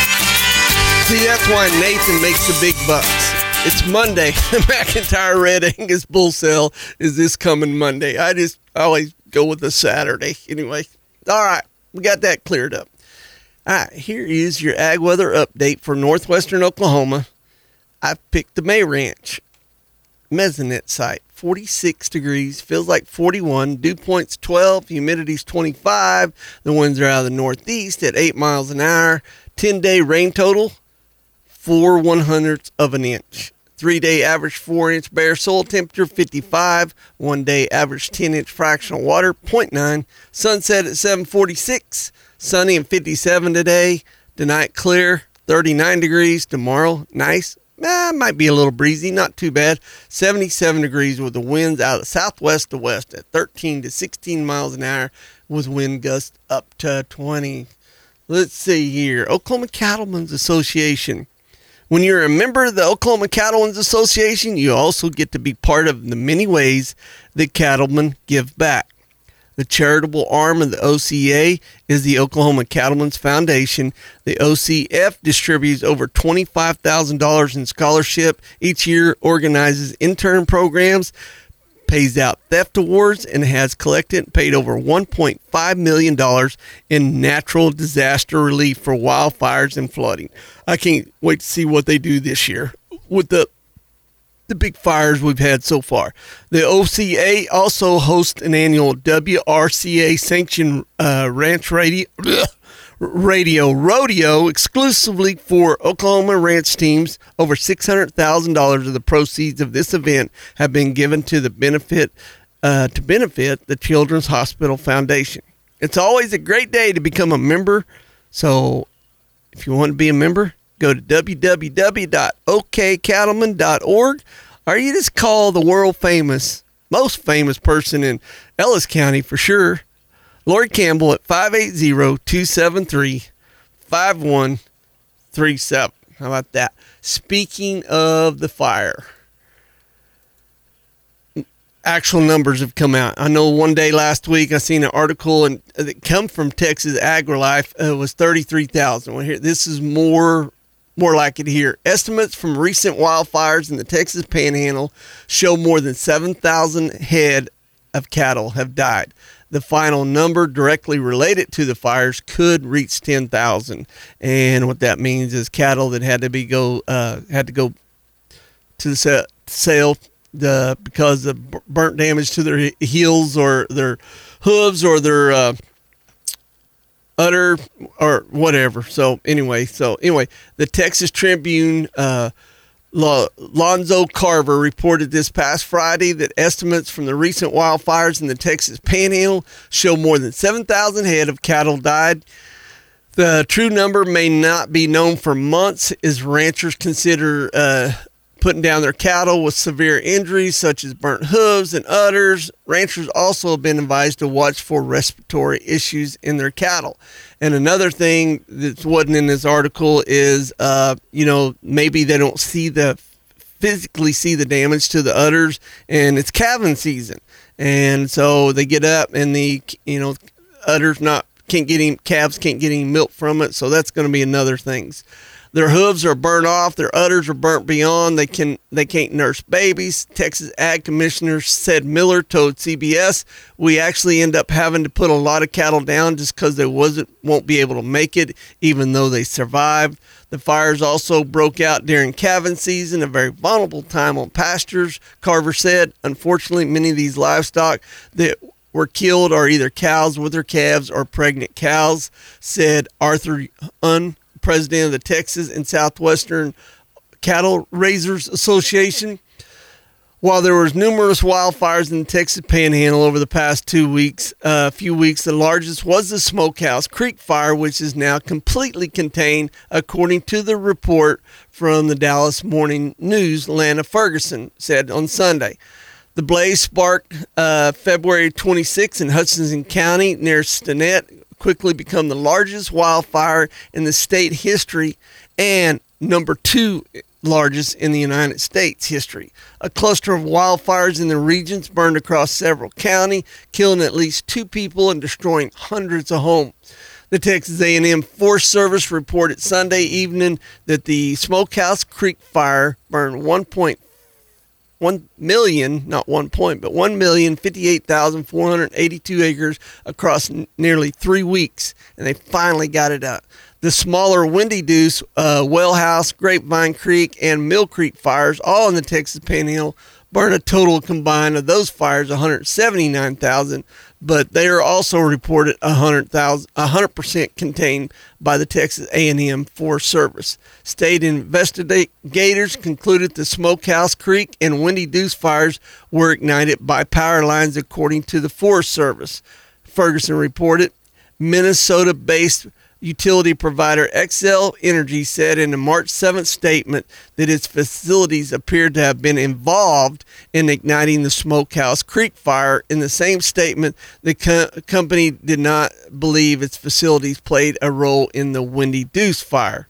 See, that's why Nathan makes the big bucks. It's Monday. The McIntyre Red Angus Bull Sale is this coming Monday. I just always go with the Saturday. Anyway, all right, we got that cleared up. All right, here is your ag weather update for northwestern Oklahoma. I've picked the May Ranch mesonet site. forty-six degrees, feels like forty-one. Dew point's twelve, humidity's twenty-five. The winds are out of the northeast at eight miles an hour. ten-day rain total, four one hundredths of an inch. Three-day average four-inch bare soil temperature, fifty-five. One-day average ten-inch fractional water, zero point nine. Sunset at seven forty-six. Sunny and fifty-seven today. Tonight clear, thirty-nine degrees. Tomorrow, nice. Eh, might be a little breezy, not too bad. seventy-seven degrees with the winds out of southwest to west at thirteen to sixteen miles an hour with wind gusts up to twenty. Let's see here. Oklahoma Cattlemen's Association. When you're a member of the Oklahoma Cattlemen's Association, you also get to be part of the many ways that cattlemen give back. The charitable arm of the O C A is the Oklahoma Cattlemen's Foundation. The O C F distributes over twenty-five thousand dollars in scholarship each year, organizes intern programs, pays out theft awards, and has collected and paid over one point five million dollars in natural disaster relief for wildfires and flooding. I can't wait to see what they do this year with the the big fires we've had so far. The O C A also hosts an annual W R C A sanctioned uh, ranch radio, radio rodeo exclusively for Oklahoma ranch teams. Over six hundred thousand dollars of the proceeds of this event have been given to the benefit uh, to benefit the Children's Hospital Foundation. It's always a great day to become a member. So if you want to be a member, go to w w w dot o k cattlemen dot org, or you just call the world famous, most famous person in Ellis County for sure, Lori Campbell, at five eight zero, two seven three, five one three seven. How about that? Speaking of the fire, actual numbers have come out. I know one day last week I seen an article and that come from Texas AgriLife. Uh, it was thirty-three thousand. Well, here, this is more more like it here. Estimates from recent wildfires in the Texas Panhandle show more than seven thousand head of cattle have died. The final number directly related to the fires could reach ten thousand. And what that means is cattle that had to be go uh, had to go to the sale the because of burnt damage to their heels or their hooves or their uh, udder or whatever. So anyway, so anyway, the Texas Tribune, uh, Lonzo Carver reported this past Friday that estimates from the recent wildfires in the Texas Panhandle show more than seven thousand head of cattle died. The true number may not be known for months as ranchers consider uh, putting down their cattle with severe injuries such as burnt hooves and udders. Ranchers also have been advised to watch for respiratory issues in their cattle. And another thing that wasn't in this article is, uh, you know, maybe they don't see the physically see the damage to the udders, and it's calving season. And so they get up and the, you know, udders not can't get any calves can't get any milk from it, so that's going to be another thing. Their hooves are burnt off. Their udders are burnt beyond. They can they can't nurse babies. Texas Ag Commissioner Ced Miller told C B S, "We actually end up having to put a lot of cattle down just because they wasn't won't be able to make it, even though they survived." The fires also broke out during calving season, a very vulnerable time on pastures. Carver said, "Unfortunately, many of these livestock that were killed are either cows with their calves or pregnant cows," said Arthur Unn, president of the Texas and Southwestern Cattle Raisers Association. While there was numerous wildfires in the Texas Panhandle over the past two weeks, a uh, few weeks, the largest was the Smokehouse Creek fire, which is now completely contained, according to the report from the Dallas Morning News. Lana Ferguson said on Sunday. The blaze sparked uh, February twenty-sixth in Hutchinson County near Stinnett, quickly become the largest wildfire in the state history and number two largest in the United States history. A cluster of wildfires in the regions burned across several counties, killing at least two people and destroying hundreds of homes. The Texas A and M Forest Service reported Sunday evening that the Smokehouse Creek fire burned one point one million, not one point, but one million fifty-eight thousand four hundred eighty-two acres across n- nearly three weeks, and they finally got it out. The smaller Windy Deuce, uh, Wellhouse, Grapevine Creek, and Mill Creek fires, all in the Texas Panhandle, burned a total combined of those fires one hundred seventy-nine thousand, but they are also reported one hundred thousand, one hundred percent contained by the Texas A and M Forest Service. State investigators concluded the Smokehouse Creek and Windy Deuce fires were ignited by power lines, according to the Forest Service. Ferguson reported. Minnesota-based utility provider Xcel Energy said in a March seventh statement that its facilities appeared to have been involved in igniting the Smokehouse Creek fire. In the same statement, the co- company did not believe its facilities played a role in the Windy Deuce fire.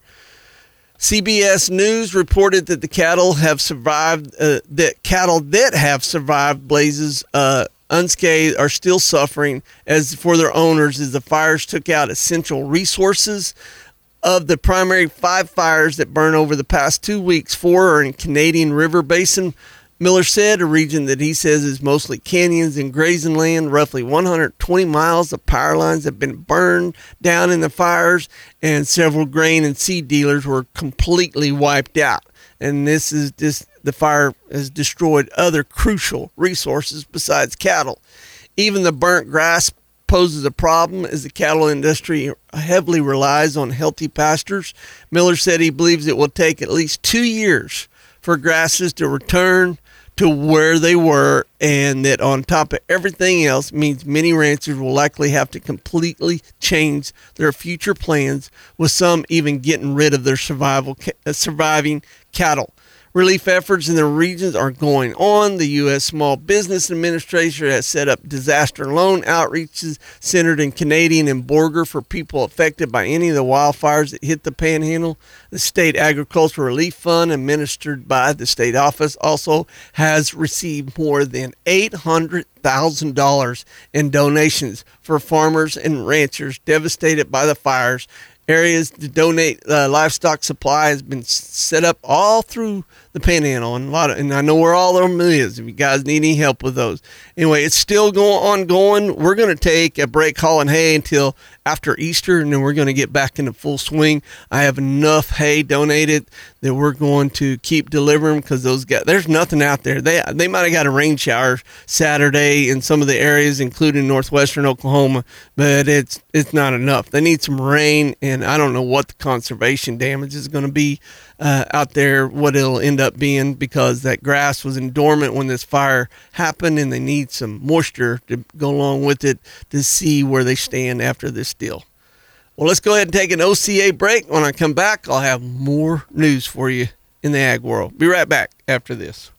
C B S News reported that the cattle have survived, uh, that cattle that have survived blazes uh, unscathed are still suffering as for their owners as the fires took out essential resources. Of the primary five fires that burned over the past two weeks, four are in Canadian River Basin, Miller said, a region that he says is mostly canyons and grazing land. Roughly one hundred twenty miles of power lines have been burned down in the fires, and several grain and seed dealers were completely wiped out. And this is this the fire has destroyed other crucial resources besides cattle. Even the burnt grass poses a problem as the cattle industry heavily relies on healthy pastures. Miller said he believes it will take at least two years for grasses to return to where they were, and that on top of everything else means many ranchers will likely have to completely change their future plans, with some even getting rid of their survival uh, surviving cattle. Relief efforts in the regions are going on. The U S Small Business Administration has set up disaster loan outreaches centered in Canadian and Borger for people affected by any of the wildfires that hit the Panhandle. The State Agricultural Relief Fund, administered by the state office, also has received more than eight hundred thousand dollars in donations for farmers and ranchers devastated by the fires. Areas to donate uh, livestock supply has been set up all through the Panhandle, and a lot of, and I know where all of them is. If you guys need any help with those, anyway, it's still going on. Going. We're going to take a break hauling hay until after Easter, and then we're going to get back into full swing. I have enough hay donated that we're going to keep delivering because those guys, there's nothing out there. They they might have got a rain shower Saturday in some of the areas, including northwestern Oklahoma, but it's it's not enough. They need some rain, and I don't know what the conservation damage is going to be uh, out there, what it'll end up being, because that grass was in dormant when this fire happened, and they need some moisture to go along with it to see where they stand after this deal. Well, let's go ahead and take an O C A break. When I come back, I'll have more news for you in the ag world. Be right back after this.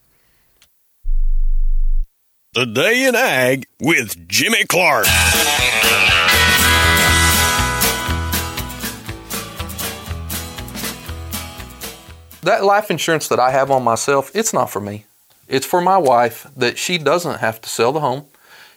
The Day in Ag with Jimmy Clark. That life insurance that I have on myself, it's not for me. It's for my wife, that she doesn't have to sell the home.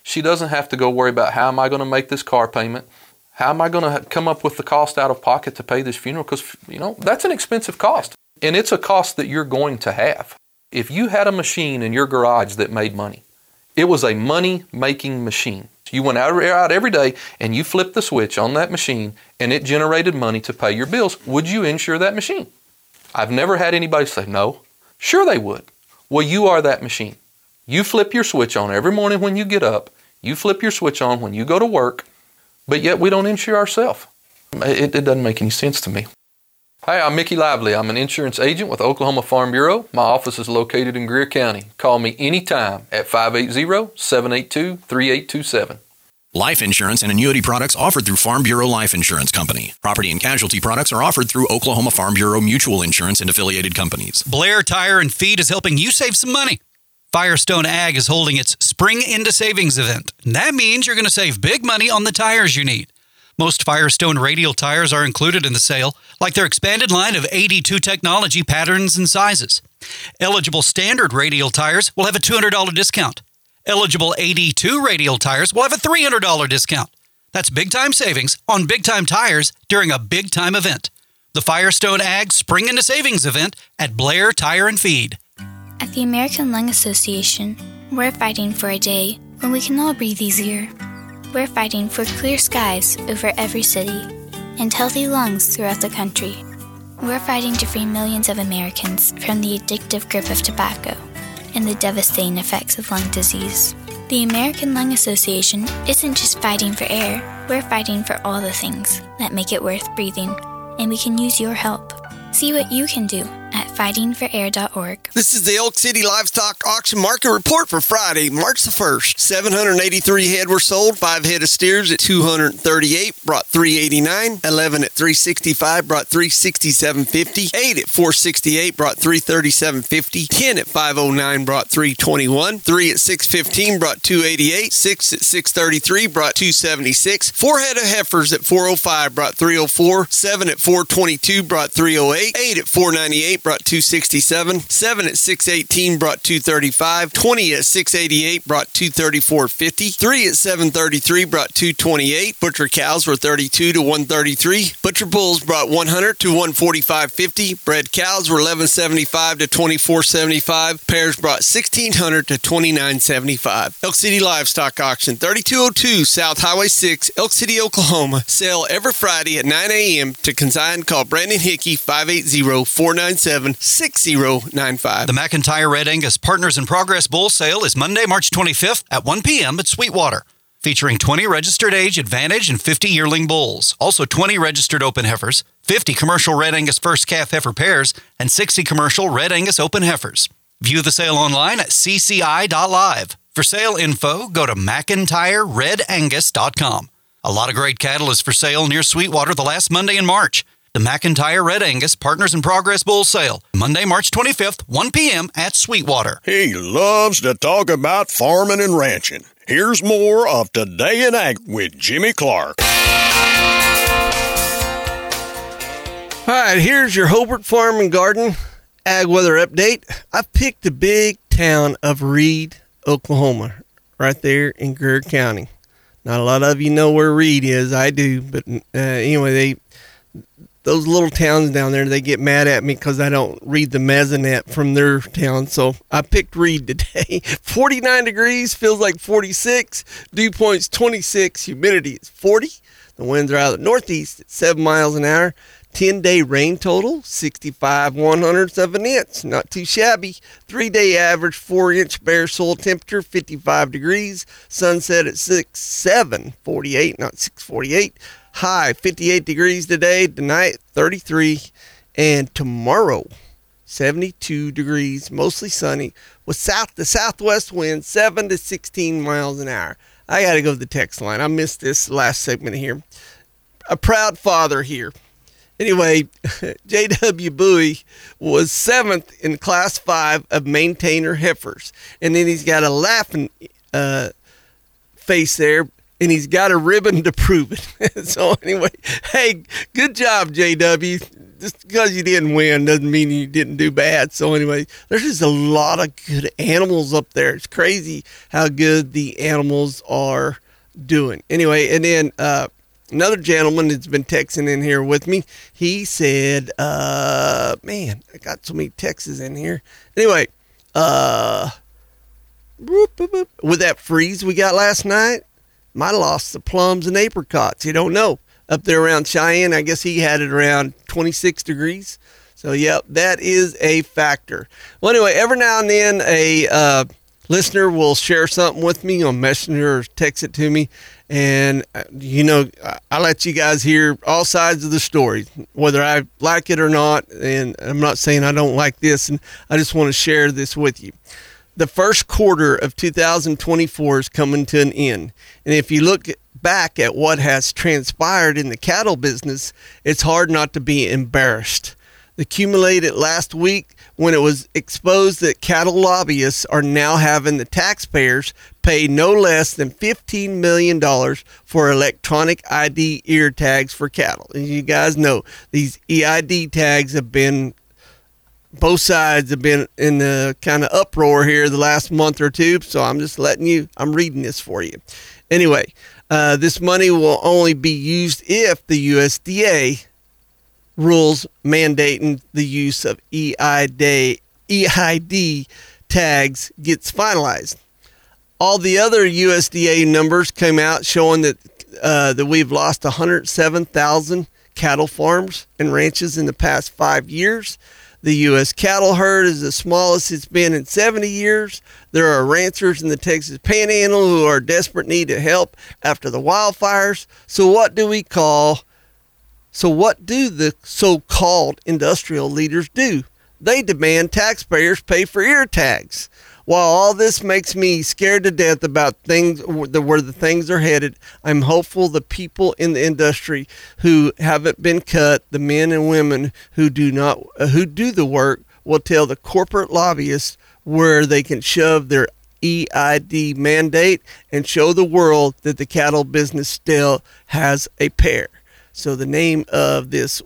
She doesn't have to go worry about how am I going to make this car payment? How am I going to come up with the cost out of pocket to pay this funeral? Because, you know, that's an expensive cost. And it's a cost that you're going to have. If you had a machine in your garage that made money, it was a money-making machine. You went out, out every day and you flipped the switch on that machine and it generated money to pay your bills. Would you insure that machine? I've never had anybody say no. Sure they would. Well, you are that machine. You flip your switch on every morning when you get up. You flip your switch on when you go to work, but yet we don't insure ourselves. It, it doesn't make any sense to me. Hi, I'm Mickey Lively. I'm an insurance agent with Oklahoma Farm Bureau. My office is located in Greer County. Call me anytime at five eight zero, seven eight two, three eight two seven. Life insurance and annuity products offered through Farm Bureau Life Insurance Company. Property and casualty products are offered through Oklahoma Farm Bureau Mutual Insurance and affiliated companies. Blair Tire and Feed is helping you save some money. Firestone Ag is holding its Spring Into Savings event. And that means you're going to save big money on the tires you need. Most Firestone radial tires are included in the sale, like their expanded line of eighty-two technology patterns and sizes. Eligible standard radial tires will have a two hundred dollars discount. Eligible eighty-two radial tires will have a three hundred dollars discount. That's big-time savings on big-time tires during a big-time event. The Firestone Ag Spring Into Savings event at Blair Tire and Feed. At the American Lung Association, we're fighting for a day when we can all breathe easier. We're fighting for clear skies over every city and healthy lungs throughout the country. We're fighting to free millions of Americans from the addictive grip of tobacco and the devastating effects of lung disease. The American Lung Association isn't just fighting for air, we're fighting for all the things that make it worth breathing, and we can use your help. See what you can do at fighting for air dot org. This is the Elk City Livestock Auction Market Report for Friday, March the first. seven hundred eighty-three head were sold. Five head of steers at two hundred thirty-eight, brought three eighty-nine. eleven at three sixty-five, brought three sixty-seven fifty. eight at four sixty-eight, brought three thirty-seven fifty. ten at five oh nine, brought three twenty-one. three at six fifteen, brought two eighty-eight. six at six thirty-three, brought two seventy-six. four head of heifers at four oh five, brought three oh four. seven at four twenty-two, brought three oh eight. eight at four ninety-eight, brought two sixty-seven. seven at six eighteen, brought two thirty-five. twenty at six eighty-eight, brought two thirty-four fifty. three at seven thirty-three, brought two twenty-eight. Butcher cows were thirty-two to one thirty-three. Butcher bulls brought one hundred to one forty-five fifty. Bred cows were eleven seventy-five to twenty-four seventy-five. Pairs brought sixteen hundred to twenty-nine seventy-five. Elk City Livestock Auction, thirty-two oh two South Highway six, Elk City, Oklahoma. Sale every Friday at nine a.m. To consign, call Brandon Hickey, five eight zero, four nine seven, six zero nine five. The McIntyre Red Angus Partners in Progress Bull Sale is Monday, March twenty-fifth at one p.m. at Sweetwater, featuring twenty registered age Advantage and fifty yearling bulls, also twenty registered open heifers, fifty commercial Red Angus first calf heifer pairs, and sixty commercial Red Angus open heifers. View the sale online at c c i dot live. For sale info, go to mcintyre red angus dot com. A lot of great cattle is for sale near Sweetwater the last Monday in March. The McIntyre Red Angus Partners in Progress Bull Sale, Monday, March twenty-fifth, one p.m. at Sweetwater. He loves to talk about farming and ranching. Here's more of Today in Ag with Jimmy Clark. All right, here's your Hobart Farm and Garden Ag Weather Update. I've picked the big town of Reed, Oklahoma, right there in Greer County. Not a lot of you know where Reed is. I do, but uh, anyway, they... Those little towns down there, they get mad at me because I don't read the Mesonet from their town. So I picked Reed today. forty-nine degrees, feels like forty-six. Dew point's twenty-six. Humidity is forty. The winds are out of the northeast at seven miles an hour. ten-day rain total, sixty-five one hundredths of an inch. Not too shabby. Three-day average four-inch bare soil temperature, fifty-five degrees. Sunset at six seven forty-eight, not six forty-eight. High fifty-eight degrees today, tonight thirty-three, and tomorrow seventy-two degrees, mostly sunny, with south the southwest wind seven to sixteen miles an hour. I got to go to the text line. I missed this last segment here. A proud father here. Anyway, J W. Bowie was seventh in class five of maintainer heifers, and then he's got a laughing uh, face there. And he's got a ribbon to prove it. So anyway, hey, good job, J W. just because you didn't win doesn't mean you didn't do bad. So anyway, there's just a lot of good animals up there. It's crazy how good the animals are doing. Anyway, and then uh, another gentleman that's been texting in here with me, he said, uh, man, I got so many texts in here. Anyway, uh, whoop, whoop, whoop. With that freeze we got last night, might have lost the plums and apricots. You don't know. Up there around Cheyenne, I guess he had it around twenty-six degrees. So, yep, that is a factor. Well, anyway, every now and then a uh, listener will share something with me on Messenger or text it to me. And, uh, you know, I, I let you guys hear all sides of the story, whether I like it or not. And I'm not saying I don't like this, and I just want to share this with you. The first quarter of two thousand twenty-four is coming to an end. And if you look back at what has transpired in the cattle business, it's hard not to be embarrassed. The accumulated last week when it was exposed that cattle lobbyists are now having the taxpayers pay no less than fifteen million dollars for electronic I D ear tags for cattle. As you guys know, these E I D tags have been, both sides have been in the kind of uproar here the last month or two. So I'm just letting you, I'm reading this for you. Anyway, uh, this money will only be used if the U S D A rules mandating the use of E I D, E I D tags gets finalized. All the other U S D A numbers came out showing that uh, that we've lost one hundred seven thousand cattle farms and ranches in the past five years. The U S cattle herd is the smallest it's been in seventy years. There are ranchers in the Texas Panhandle who are in desperate need of help after the wildfires. So what do we call, so what do the so-called industrial leaders do? They demand taxpayers pay for ear tags. While all this makes me scared to death about things, where the things are headed, I'm hopeful the people in the industry who haven't been cut, the men and women who do not, uh, who do the work, will tell the corporate lobbyists where they can shove their E I D mandate and show the world that the cattle business still has a pair. So the name of this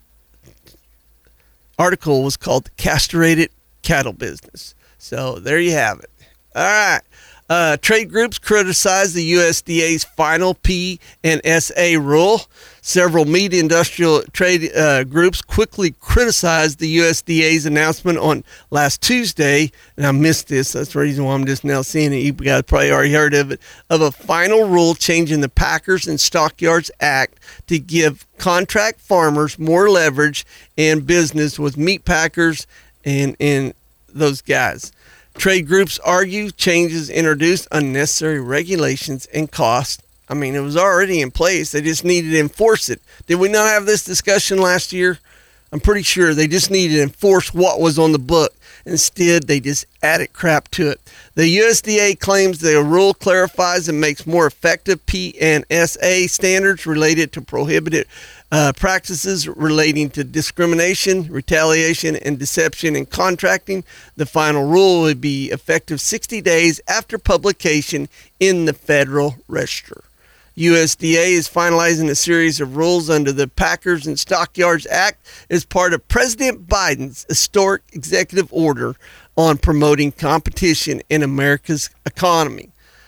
article was called The Castrated Cattle Business. So there you have it. All right. Uh, trade groups criticize the U S D A's final P and S A rule. Several meat industrial trade uh, groups quickly criticized the U S D A's announcement on last Tuesday, and I missed this. That's the reason why I'm just now seeing it. You guys probably already heard of it, of a final rule changing the Packers and Stockyards Act to give contract farmers more leverage in business with meat packers and and those guys. Trade groups argue changes introduced unnecessary regulations and costs. I mean, it was already in place. They just needed to enforce it. Did we not have this discussion last year? I'm pretty sure they just needed to enforce what was on the book. Instead, they just added crap to it. The U S D A claims the rule clarifies and makes more effective P and S A standards related to prohibited uh, practices relating to discrimination, retaliation, and deception in contracting. The final rule would be effective sixty days after publication in the Federal Register. U S D A is finalizing a series of rules under the Packers and Stockyards Act as part of President Biden's historic executive order on promoting competition in America's economy.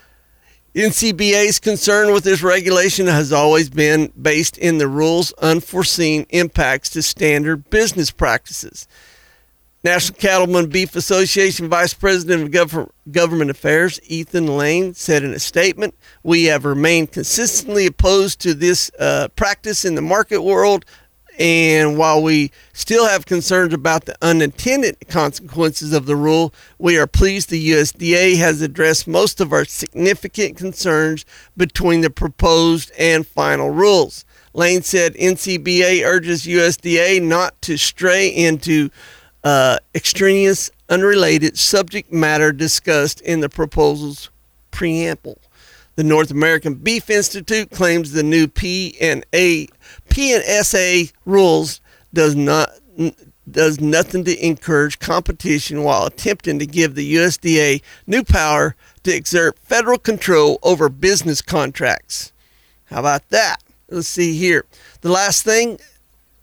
N C B A's concern with this regulation has always been based in the rule's unforeseen impacts to standard business practices. National Cattlemen Beef Association Vice President of Gov- Government Affairs, Ethan Lane, said in a statement, "We have remained consistently opposed to this uh, practice in the market world, and while we still have concerns about the unintended consequences of the rule, we are pleased the U S D A has addressed most of our significant concerns between the proposed and final rules." Lane said N C B A urges U S D A not to stray into Uh, extraneous, unrelated subject matter discussed in the proposal's preamble. The North American Beef Institute claims the new P and A, P and S A rules does not does nothing to encourage competition while attempting to give the U S D A new power to exert federal control over business contracts. How about that? Let's see here. The last thing.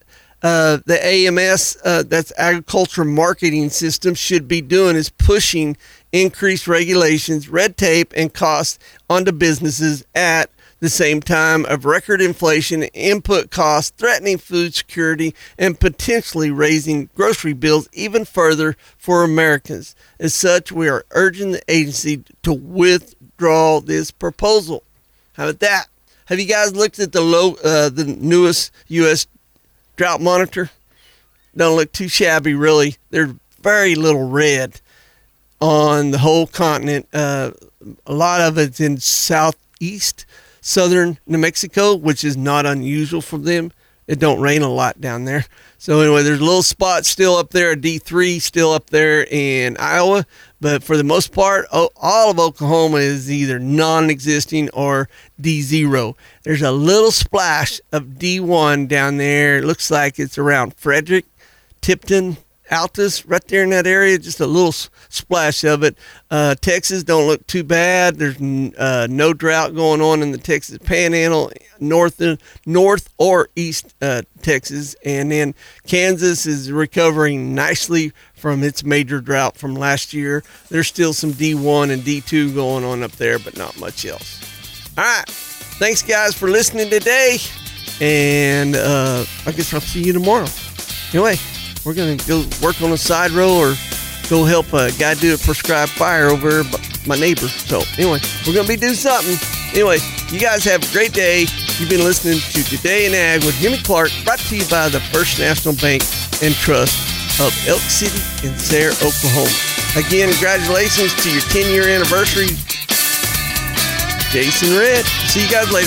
uh, the A M S, uh, that's Agriculture Marketing System, should be doing is pushing increased regulations, red tape, and costs onto businesses at the same time of record inflation, input costs, threatening food security, and potentially raising grocery bills even further for Americans. As such, we are urging the agency to withdraw this proposal. How about that? Have you guys looked at the low, uh, the newest U S drought monitor? Don't look too shabby, really. There's very little red on the whole continent. Uh, a lot of it's in southeast, southern New Mexico, which is not unusual for them. It don't rain a lot down there. So anyway, there's a little spot still up there, a D three still up there in Iowa. But for the most part, all of Oklahoma is either non-existing or D zero. There's a little splash of D one down there. It looks like it's around Frederick, Tipton, Altus, right there in that area, just a little splash of it. Uh, Texas don't look too bad. There's uh, no drought going on in the Texas Panhandle, north, north or east uh, Texas. And then Kansas is recovering nicely from its major drought from last year. There's still some D one and D two going on up there, but not much else. All right. Thanks, guys, for listening today. And uh, I guess I'll see you tomorrow. Anyway, we're going to go work on a side row or go help a guy do a prescribed fire over my neighbor. So anyway, we're going to be doing something. Anyway, you guys have a great day. You've been listening to Today in Ag with Jimmy Clark, brought to you by the First National Bank and Trust of Elk City and Sayre, Oklahoma. Again, congratulations to your ten-year anniversary, Jason Red. See you guys later.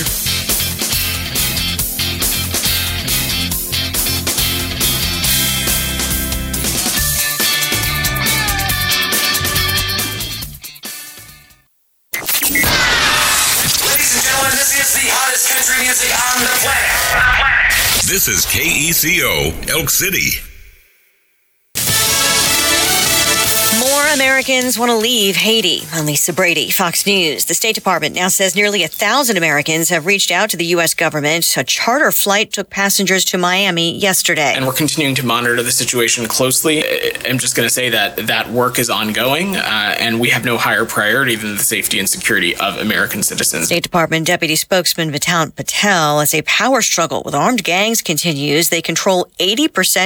Country music on the planet. This is K E C O, Elk City. More Americans want to leave Haiti. I'm Lisa Brady, Fox News. The State Department now says nearly a thousand Americans have reached out to the U S government. A charter flight took passengers to Miami yesterday. And we're continuing to monitor the situation closely. I'm just going to say that that work is ongoing, uh, and we have no higher priority than the safety and security of American citizens. State Department Deputy Spokesman Vitant Patel, as a power struggle with armed gangs continues, they control eighty percent